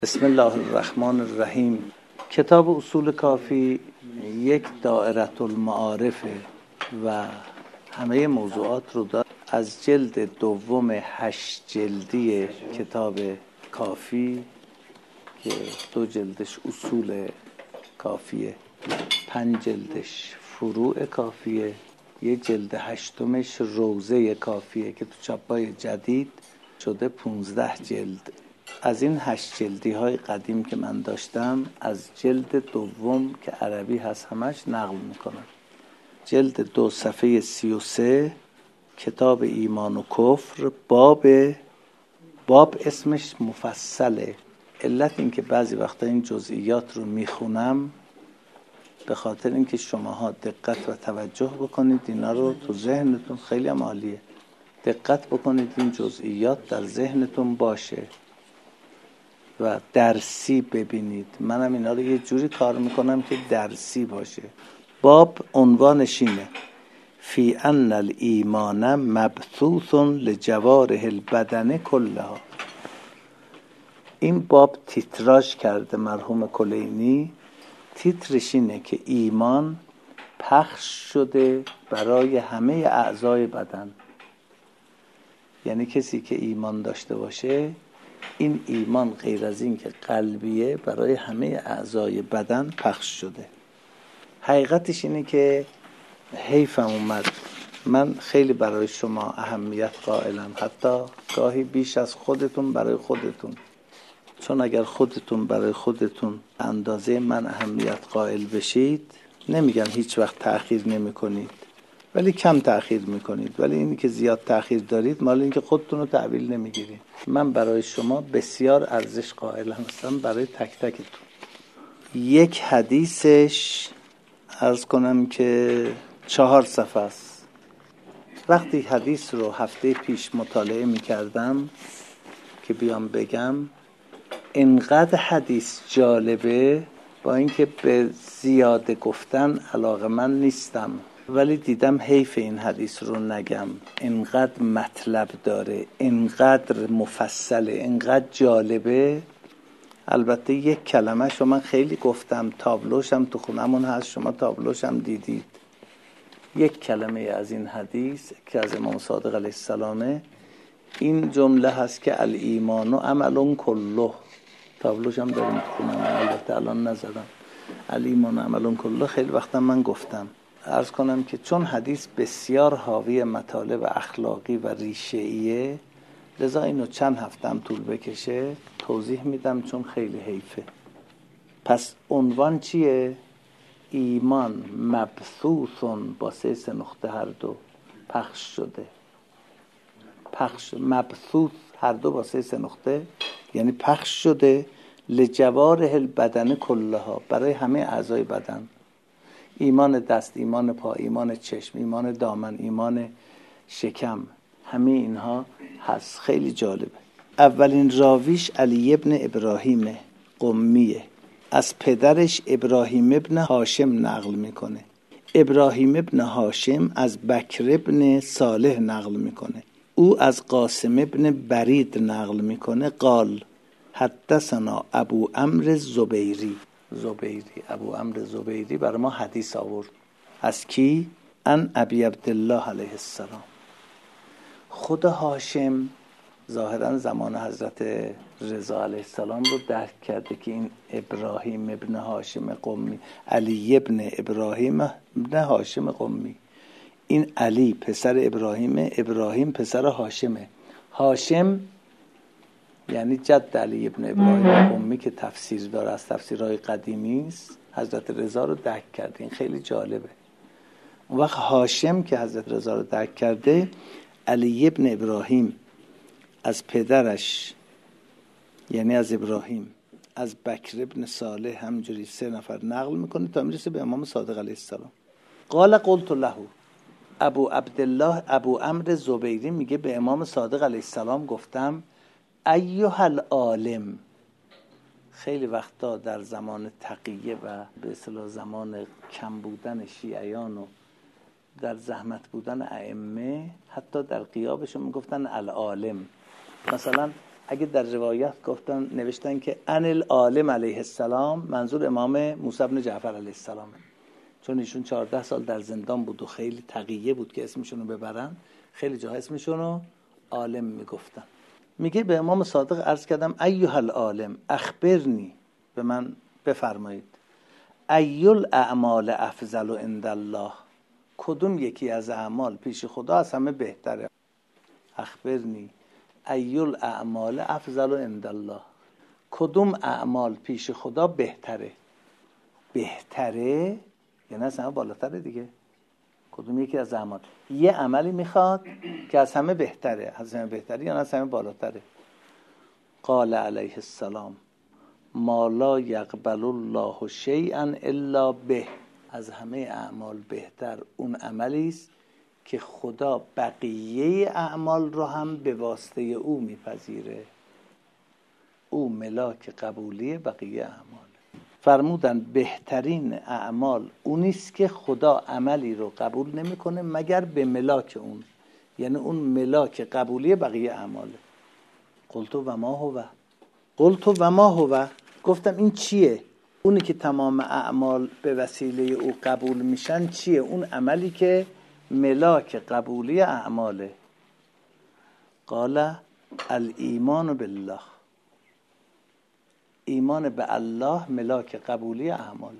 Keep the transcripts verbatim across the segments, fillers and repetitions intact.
بسم الله الرحمن الرحیم. کتاب اصول کافی یک دائره المعارف و همه موضوعات رو دارد. از جلد دوم هشت جلدی کتاب کافی که دو جلدش اصول کافیه، پنج جلدش فروع کافیه، یه جلد هشتمش روضه کافیه که تو چاپای جدید شده پونزده جلد. از این هشت جلدی های قدیم که من داشتم از جلد دوم که عربی هست همش نقل میکنم. جلد دو صفحه سی و سه، کتاب ایمان و کفر، باب باب اسمش مفصله. علت این که بعضی وقتا این جزئیات رو میخونم به خاطر اینکه شماها دقت و توجه بکنید، اینا رو تو ذهنتون خیلی هم عالیه، دقت بکنید این جزئیات در ذهنتون باشه و درسی ببینید. منم اینا رو یه جوری کار میکنم که درسی باشه. باب عنوانش اینه: فی ان الایمان مبثوث لجوارح البدن کلها. این باب تیتراژ کرده مرحوم کلینی. تیترش اینه که ایمان پخش شده برای همه اعضای بدن. یعنی کسی که ایمان داشته باشه، این ایمان غیر از این که قلبیه برای همه اعضای بدن پخش شده. حقیقتش اینه که حیفم اومد، من خیلی برای شما اهمیت قائلم، حتی گاهی بیش از خودتون برای خودتون، چون اگر خودتون برای خودتون اندازه من اهمیت قائل بشید، نمیگم هیچ وقت تأخیر نمی کنید ولی کم تأخیر میکنید، ولی اینی که زیاد تأخیر دارید مال این که خودتون رو تحویل نمیگیرید. من برای شما بسیار ارزش قائل هستم، برای تک تکتون. یک حدیثش عرض کنم که چهار صفحه است. وقتی حدیث رو هفته پیش مطالعه میکردم که بیام بگم، اینقدر حدیث جالبه، با اینکه به زیاده گفتن علاقه من نیستم، ولی دیدم حیف این حدیث رو نگم. اینقدر مطلب داره، اینقدر مفصله، اینقدر جالبه. البته یک کلمه شما من خیلی گفتم، تابلوشم تو خونمون هست، شما تابلوشم دیدید. یک کلمه از این حدیث که از امام صادق علیه السلامه، این جمله هست که الایمان عمل کله. تابلوشم داریم تو خونمون، البته الان نزدم. الایمان عمل کله خیلی وقتا من گفتم. عرض کنم که چون حدیث بسیار حاوی مطالب اخلاقی و ریشه‌ایه، لذا اینو چند هفتم طول بکشه توضیح میدم، چون خیلی حیفه. پس عنوان چیه؟ ایمان مبثوثون با سه سه نقطه هر دو پخش شده. پخش مبثوث هر دو با سه سه نقطه یعنی پخش شده لجوارح البدن کلها، برای همه اعضای بدن. ایمان دست، ایمان پا، ایمان چشم، ایمان دامن، ایمان شکم، همه اینها هست. خیلی جالبه. اولین راویش علی ابن ابراهیم قمیه، از پدرش ابراهیم ابن هاشم نقل میکنه. ابراهیم ابن هاشم از بکر ابن صالح نقل میکنه. او از قاسم ابن برید نقل میکنه. قال حدثنا ابو عمرو زبیری. زبیری ابو عمرو زبیری برای ما حدیث آورد. از کی؟ ان ابی عبدالله علیه السلام. خود هاشم ظاهرا زمان حضرت رضا علیه السلام رو درک کرده که این ابراهیم ابن هاشم قمی، علی ابن ابراهیم ابن هاشم قمی، این علی پسر ابراهیم، ابراهیم پسر هاشمه. هاشم یعنی جد علی ابن ابراهیم قمی که تفسیر داره، از تفسیرهای قدیمی است. حضرت رضا رو درک کرده، این خیلی جالبه. اون وقت هاشم که حضرت رضا رو درک کرده، علی ابن ابراهیم از پدرش یعنی از ابراهیم، از بکر ابن صالح، همجوری سه نفر نقل میکنه تا میرسه به امام صادق علیه السلام. قال قلت له، ابو عبدالله ابو عمرو زبیری میگه به امام صادق علیه السلام گفتم ایها العالم. خیلی وقتا در زمان تقیه و به اصطلاح زمان کم بودن شیعیان و در زحمت بودن ائمه، حتی در غیابشون میگفتن العالم. مثلا اگه در روایت گفتن نوشتن که ان العالم علیه السلام، منظور امام موسی بن جعفر علیه السلامه، چون ایشون چهارده سال در زندان بود و خیلی تقیه بود که اسمشونو ببرن، خیلی جا اسمشونو عالم میگفتن. میگه به امام صادق عرض کردم ایها العالم اخبرنی، به من بفرمایید، ایل اعمال افضل عند الله، کدوم یکی از اعمال پیش خدا از همه بهتره؟ اخبرنی ایل اعمال افضل عند الله، کدوم اعمال پیش خدا بهتره؟ بهتره یعنی از همه بالاتره دیگه. کدوم یکی از اعمال، یه عملی میخواد که از همه بهتره، از همه بهتره یا از همه بالاتره. قال علیه السلام ما لا یقبل الله شیئا الا به، از همه اعمال بهتر اون عملی است که خدا بقیه اعمال رو هم به واسطه او میپذیره. او ملاک قبولی بقیه اعمال. فرمودن بهترین اعمال اونیست که خدا عملی رو قبول نمیکنه مگر به ملاک اون، یعنی اون ملاک قبولی بقیه اعماله. قلت و ما هو، قلت و ما هو، گفتم این چیه؟ اونی که تمام اعمال به وسیله او قبول میشن چیه؟ اون عملی که ملاک قبولی اعماله. قال الایمان بالله، ایمان به الله ملاک قبولی اعمال.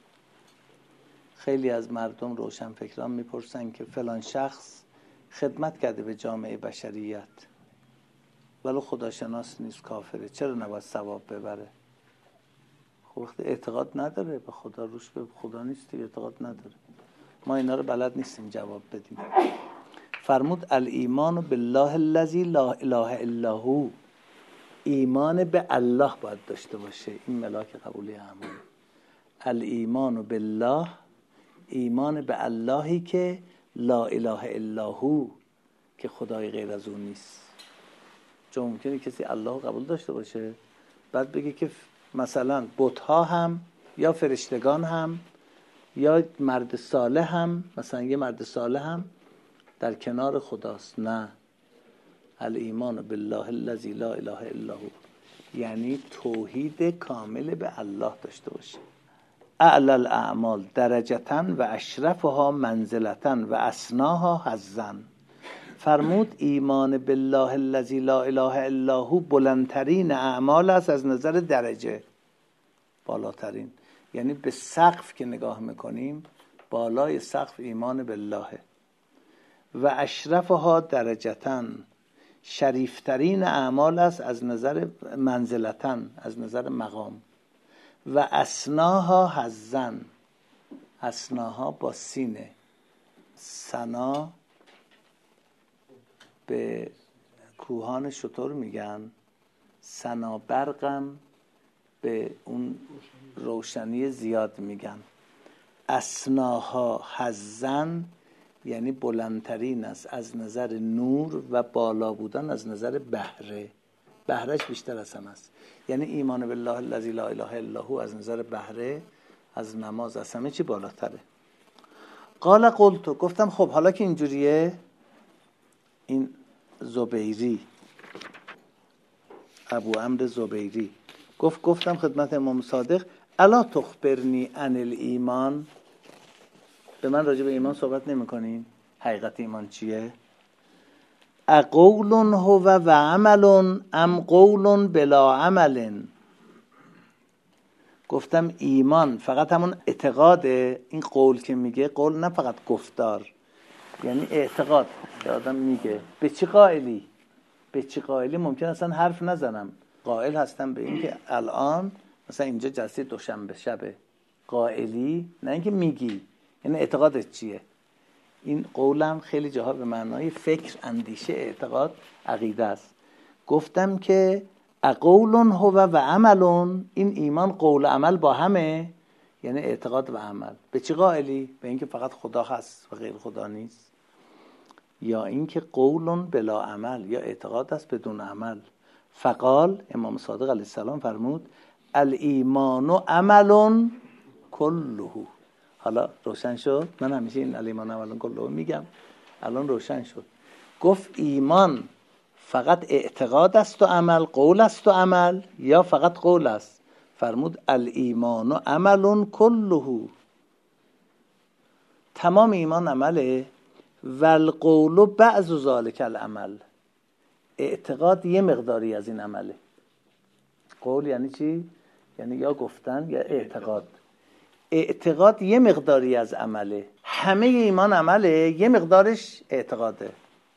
خیلی از مردم روشن فکران میپرسن که فلان شخص خدمت کرده به جامعه بشریت ولی خداشناس نیست، کافره، چرا نباید ثواب ببره؟ خب وقتی اعتقاد نداره به خدا، روش به خدا نیستی، اعتقاد نداره. ما اینا رو بلد نیستیم جواب بدیم. فرمود الایمان بالله الذی لا اله الا هو، ایمان به الله باید داشته باشه، این ملاک قبولی اعمال. الایمان بالله، ایمان به اللهی که لا اله الا هو، که خدای غیر از اون نیست. چون ممکنه کسی الله قبول داشته باشه بعد بگه که مثلا بت‌ها هم یا فرشتگان هم یا مرد صالح هم، مثلا یه مرد صالح هم در کنار خداست. نه، الایمان بالله الذی لا اله الا هو یعنی توحید کامل به الله داشته باشه. اعلی الاعمال درجتاً و اشرفها منزلتاً و اسناها حظاً. فرمود ایمان بالله الذی لا اله الا هو بلندترین اعمال است از نظر درجه، بالاترین، یعنی به سقف که نگاه میکنیم بالای سقف ایمان بالله. و اشرفها درجتاً، شریفترین اعمال است از نظر منزلتاً، از نظر مقام. و اسناها حظاً، اسناها با سینه، سنا به کوهان شتر میگن، سنا برقم به اون روشنی زیاد میگن. اسناها حظاً یعنی بلندترین است از نظر نور و بالا بودن از نظر بهره، بهرهش بیشتر از هم است. یعنی ایمان بالله الذی لا اله الا هو از نظر بهره، از نماز، از همه چی بالاتره. قال قلت، گفتم خب حالا که اینجوریه، این زبیری، ابو عمرو زبیری گفت گفتم خدمت امام صادق الا تخبرنی عن الایمان، به من راجع به ایمان صحبت نمی کنین؟ حقیقت ایمان چیه؟ اقول هو و عمل ام قول بلا عمل. گفتم ایمان فقط همون اعتقاده، این قول که میگه قول نه فقط گفتار، یعنی اعتقاد که آدم میگه. به چی قائلی؟ به چی قائلی ممکن اصلا حرف نزنم، قائل هستم به این که الان مثلا اینجا جلسه دوشنبه شبه، قائلی نه اینکه میگی، یعنی اعتقادت چیه؟ این قولم خیلی جاها به معنای فکر، اندیشه، اعتقاد، عقیده است. گفتم که اقول هو و عمل، این ایمان قول و عمل با همه، یعنی اعتقاد و عمل. به چی قائلی؟ به اینکه فقط خدا هست و غیر خدا نیست، یا اینکه قول بلا عمل، یا اعتقاد است بدون عمل. فقال امام صادق علیه السلام فرمود الایمان عمل کله. حالا روشن شد؟ من همیشه این الایمان عمل کله میگم، الان روشن شد. گفت ایمان فقط اعتقاد است و عمل، قول است و عمل، یا فقط قول است؟ فرمود الایمان عمل کله، تمام ایمان عمله. و القول بعض ذلک العمل، اعتقاد یه مقداری از این عمله. قول یعنی چی؟ یعنی یا گفتن یا اعتقاد. اعتقاد یه مقداری از عمله. همه ایمان عمله، یه مقدارش اعتقاده.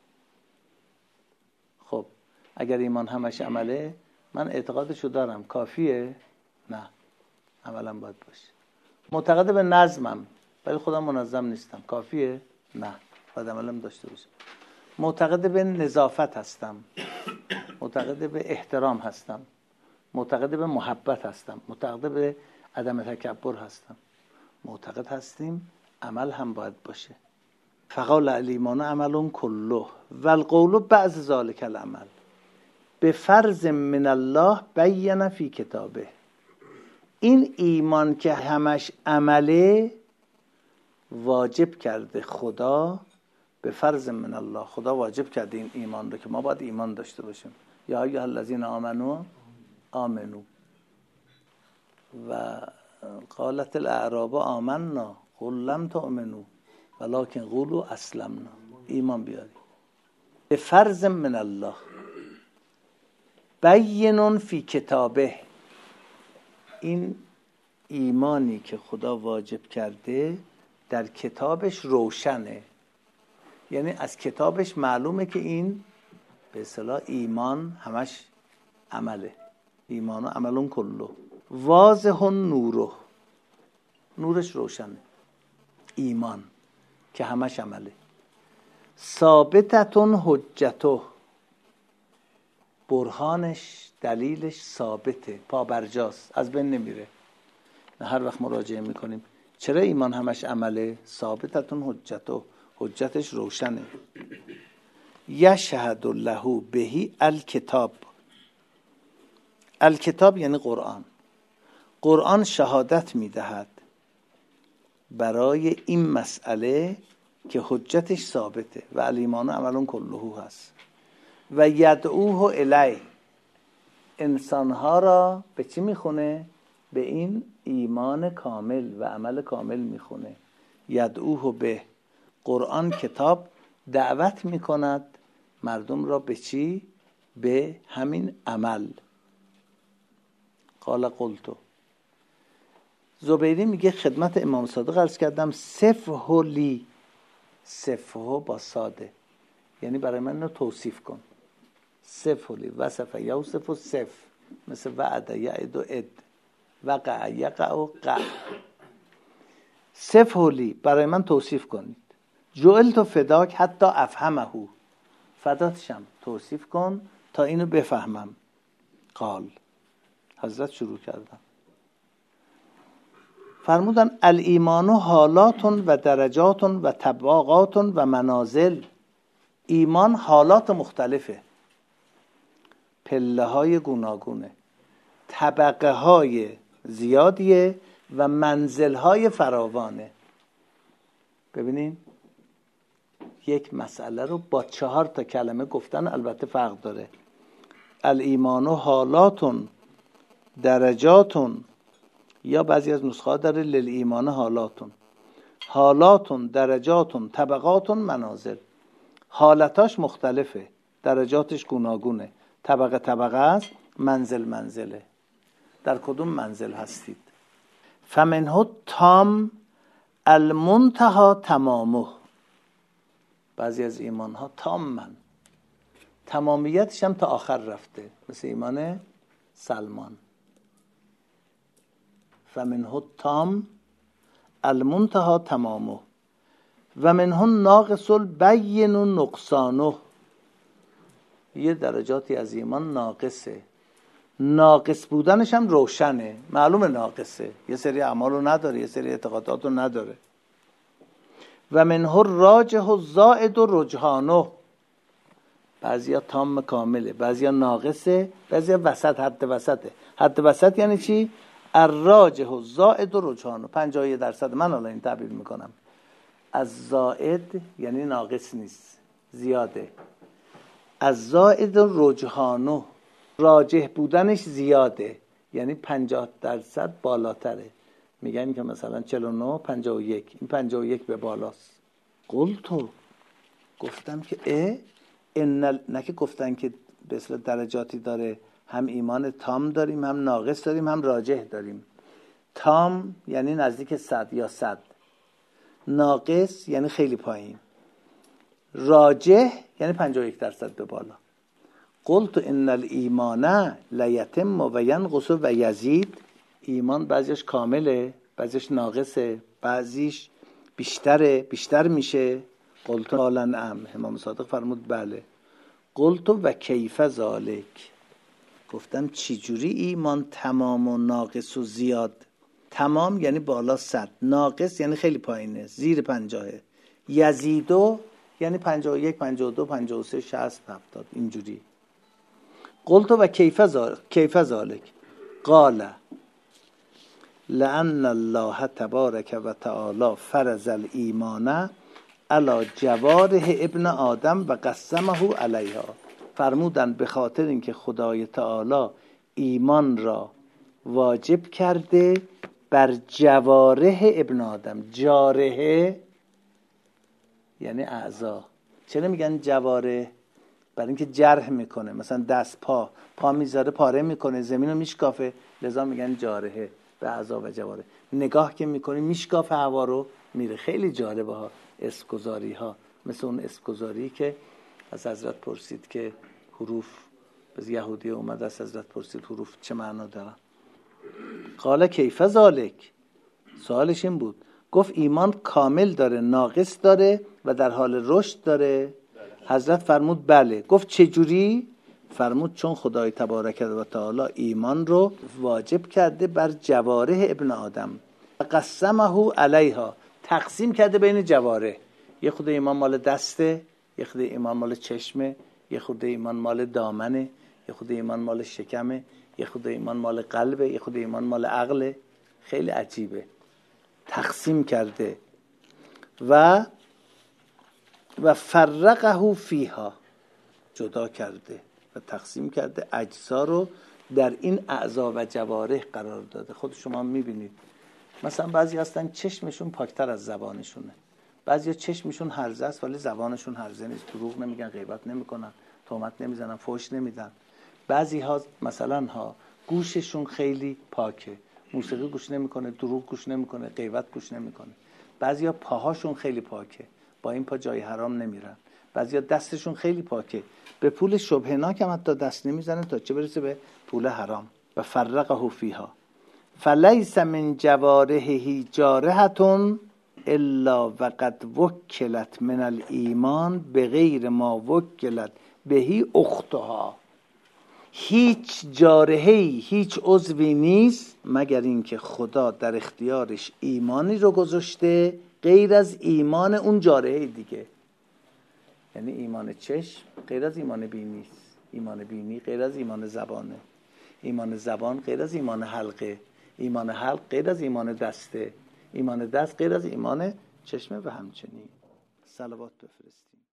خب اگر ایمان همش عمله، من اعتقادشو دارم، کافیه؟ نه، عملم باید باشه. معتقد به نظمم ولی خودم منظم نیستم، کافیه؟ نه، باید عملم داشته باشه. معتقد به نظافت هستم، معتقد به احترام هستم، معتقد به محبت هستم، معتقد به عدم تکبر هستم، معتقد هستیم، عمل هم باید باشه. فقال الایمان عمل کله و القول بعض ذلک العمل به فرض من الله بین فی کتابه. این ایمان که همش عمله واجب کرده خدا، به فرض من الله، خدا واجب کرده این ایمان رو که ما باید ایمان داشته باشیم. یا ایها الذین آمنو آمنو و قالت الاعراب آمنا قل لم تؤمنوا ولکن قولوا اسلمنا، ایمان بیاری. به فرض من الله بین فی کتابه، این ایمانی که خدا واجب کرده در کتابش روشنه، یعنی از کتابش معلومه که این به اصطلاح ایمان همش عمله. ایمان و عملون کلو واضح نوره، نورش روشنه. ایمان که همش عمله. ثابتتون حجته، برهانش دلیلش ثابته، پابرجاست، از بین نمیره. هر وقت مراجعه میکنیم چرا ایمان همش عمله؟ ثابتتون حجته، حجتش روشنه. یشهد له بهی الکتاب، الکتاب یعنی قرآن. قرآن شهادت میدهد برای این مسئله که حجتش ثابته و الایمان عمل کله هست. و یدعوه الیه، انسانها را به چی میخونه؟ به این ایمان کامل و عمل کامل میخونه. یدعوه به، قرآن کتاب دعوت میکند مردم را به چی؟ به همین عمل. قال قلتو، زبیری میگه خدمت امام صادق عرض کردم صفه لی، صفه با ساده، یعنی برای من رو توصیف کن. صفه لی، وصف یوصف و صف، مثل وعد یعد و اد، وقع یقع و قع. صفه لی، برای من توصیف کنید. جعلت فداک حتی افهمه، فداتشم توصیف کن تا اینو بفهمم. قال، حضرت شروع کردم فرمودن الایمان حالات و درجات و طبقات و منازل. ایمان حالات مختلفه، پله های گوناگونه، طبقه های زیادیه و منزل های فراوانه. ببینین یک مسئله رو با چهار تا کلمه گفتن، البته فرق داره. الایمان حالات درجات، یا بعضی از نسخه داره للایمان حالات، حالات درجات طبقات منازل. حالتاش مختلفه، درجاتش گوناگونه، طبقه طبقه است، منزل منزله. در کدوم منزل هستید؟ فمنه تام المنتهى تمامه. بعضی از ایمان ها تام من، تمامیتش هم تا آخر رفته، مثل ایمان سلمان. فمنه تام المنتهى تمامه و منه ناقص البین نقصانه. یه درجاتی از ایمان ناقصه، ناقص بودنش هم روشنه، معلومه ناقصه، یه سری اعمال رو نداره، یه سری اعتقادات رو نداره. و منه راجح الزائد رجحانه، بعضیا تام کامله، بعضیا ناقصه، بعضیا وسط، حد وسطه. حد وسط یعنی چی؟ الراجح الزائد رجحانه، پنجاه و یک درصد. من الان این تعبیر میکنم. از زائد یعنی ناقص نیست، زیاده. از زائد رجحانه، راجح بودنش زیاده، یعنی پنجاه درصد بالاتره. میگن که مثلا چهل و نه پنجاه و یک، این پنجاه و یک به بالاست. قلتو، گفتم که اه ان، نه که گفتن که به اصطلاح درجاتی داره، هم ایمان تام داریم، هم ناقص داریم، هم راجح داریم. تام یعنی نزدیک صد یا صد، ناقص یعنی خیلی پایین، راجح یعنی پنجاه و یک درصد به بالا. قلت ان الایمان لیتم و ینقص و یزید، ایمان بعضیش کامله، بعضیش ناقصه، بعضیش بیشتره، بیشتر میشه. قلت قال نعم، امام صادق فرمود بله. قلت و کیف ذالک، گفتم چی جوری ایمان تمام و ناقص و زیاد؟ تمام یعنی بالا صد، ناقص یعنی خیلی پایینه، زیر پنجاهه، یزیدو یعنی پنجاه و یک پنجاه و دو پنجاه و سه شصت هفتاد اینجوری. قلت و کیف ذالک، کیف ذالک قال لأن الله تبارک و تعالی فرض الایمان علی جوارح ابن آدم و قسمه علیها. فرمودن به خاطر اینکه خدای تعالی ایمان را واجب کرده بر جوارح ابن آدم. جارحه یعنی اعضا. چرا میگن جوارح؟ برای اینکه جرح میکنه، مثلا دست، پا پا میذاره پاره میکنه، زمین رو میشکافه، لذا میگن جارحه به اعضا و جوارح. نگاه که میکنی میشکافه هوا رو، میره. خیلی جالبه ها اسمگذاری ها، مثل اون اسمگذاری که از حضرت پرسید که حروف، از یهودی اومد از حضرت پرسید حروف چه معنا دارن. قال کیف ذالک، سوالش این بود، گفت ایمان کامل داره، ناقص داره و در حال رشد داره. حضرت فرمود بله. گفت چجوری؟ فرمود چون خدای تبارک و تعالی ایمان رو واجب کرده بر جوارح ابن آدم، قسمه علیها، تقسیم کرده بین جوارح. یه خود ایمان مال دسته، یه خود ایمان مال چشمه، یه خود ایمان مال دامنه، یه خود ایمان مال شکمه، یه خود ایمان مال قلبه، یه خود ایمان مال عقله. خیلی عجیبه. تقسیم کرده و و فرقه فیها، جدا کرده و تقسیم کرده، اجزا رو در این اعضا و جوارح قرار داده. خود شما میبینید مثلا بعضی هستن چشمشون پاکتر از زبانشونه، بعضی چشمشون هرزه است ولی زبانشون هرزه نیست، دروغ نمیگن، غیبت نمیکنن، تهمت نمیزنن، فحش نمیدن. بعضی ها مثلا ها گوششون خیلی پاکه، موسیقی گوش نمیکنه، دروغ گوش نمیکنه، غیبت گوش نمیکنه. بعضیا پاهاشون خیلی پاکه، با این پا جای حرام نمیرن. بعضیا دستشون خیلی پاکه، به پول شبهناک هم حتی دست نمیزنن تا چه برسه به پول حرام. و فرقه فیها فلیس من جوارحه جارحة الا وقد وکلت من الایمان بغیر ما وکلت بهی اختها. هیچ جارحه‌ای، هیچ عضوی نیست مگر اینکه خدا در اختیارش ایمانی رو گذاشته غیر از ایمان اون جارحه دیگه. یعنی ایمان چشم غیر از ایمان بینی است، ایمان بینی غیر از ایمان زبانه، ایمان زبان غیر از ایمان حلقه، ایمان حلق غیر از ایمان دسته، ایمان دست غیر از ایمان چشمه و همچنین. صلوات بفرستیم.